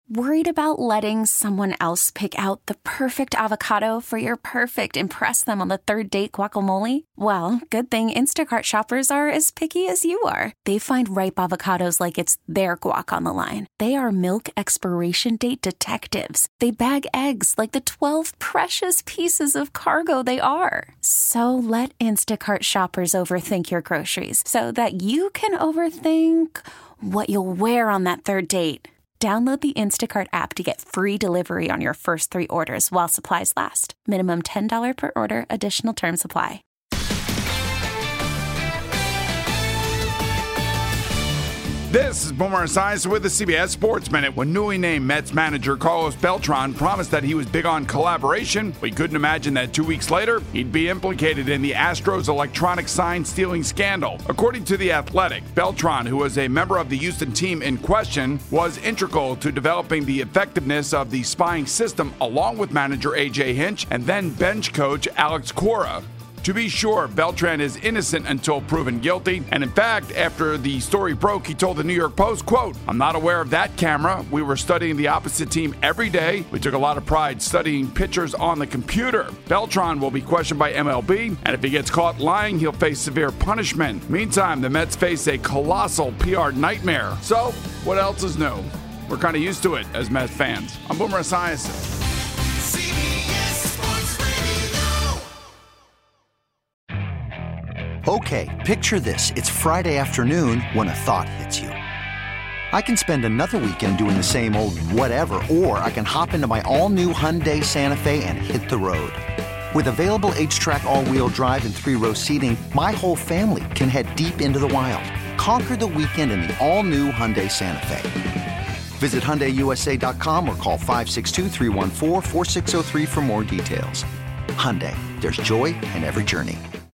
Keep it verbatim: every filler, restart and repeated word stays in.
Worried about letting someone else pick out the perfect avocado for your perfect impress them on the third date guacamole? Well, good thing Instacart shoppers are as picky as you are. They find ripe avocados like it's their guac on the line. They are milk expiration date detectives. They bag eggs like the twelve precious pieces of cargo they are. So let Instacart shoppers overthink your groceries so that you can overthink what you'll wear on that third date. Download the Instacart app to get free delivery on your first three orders while supplies last. Minimum ten dollars per order. Additional terms apply. This is Boomer Esiason with the C B S Sports Minute. When newly named Mets manager Carlos Beltran promised that he was big on collaboration, we couldn't imagine that two weeks later, he'd be implicated in the Astros electronic sign stealing scandal. According to The Athletic, Beltran, who was a member of the Houston team in question, was integral to developing the effectiveness of the spying system along with manager A J Hinch and then bench coach Alex Cora. To be sure, Beltran is innocent until proven guilty, and in fact, after the story broke, he told the New York Post, quote, "I'm not aware of that camera. We were studying the opposite team every day. We took a lot of pride studying pictures on the computer." Beltran will be questioned by M L B, and if he gets caught lying, he'll face severe punishment. Meantime, the Mets face a colossal P R nightmare. So, what else is new? We're kind of used to it as Mets fans. I'm Boomer Esiason. Okay, picture this. It's Friday afternoon when a thought hits you. I can spend another weekend doing the same old whatever, or I can hop into my all-new Hyundai Santa Fe and hit the road. With available H-Track all-wheel drive and three-row seating, my whole family can head deep into the wild. Conquer the weekend in the all-new Hyundai Santa Fe. Visit Hyundai U S A dot com or call five six two, three one four, four six zero three for more details. Hyundai, there's joy in every journey.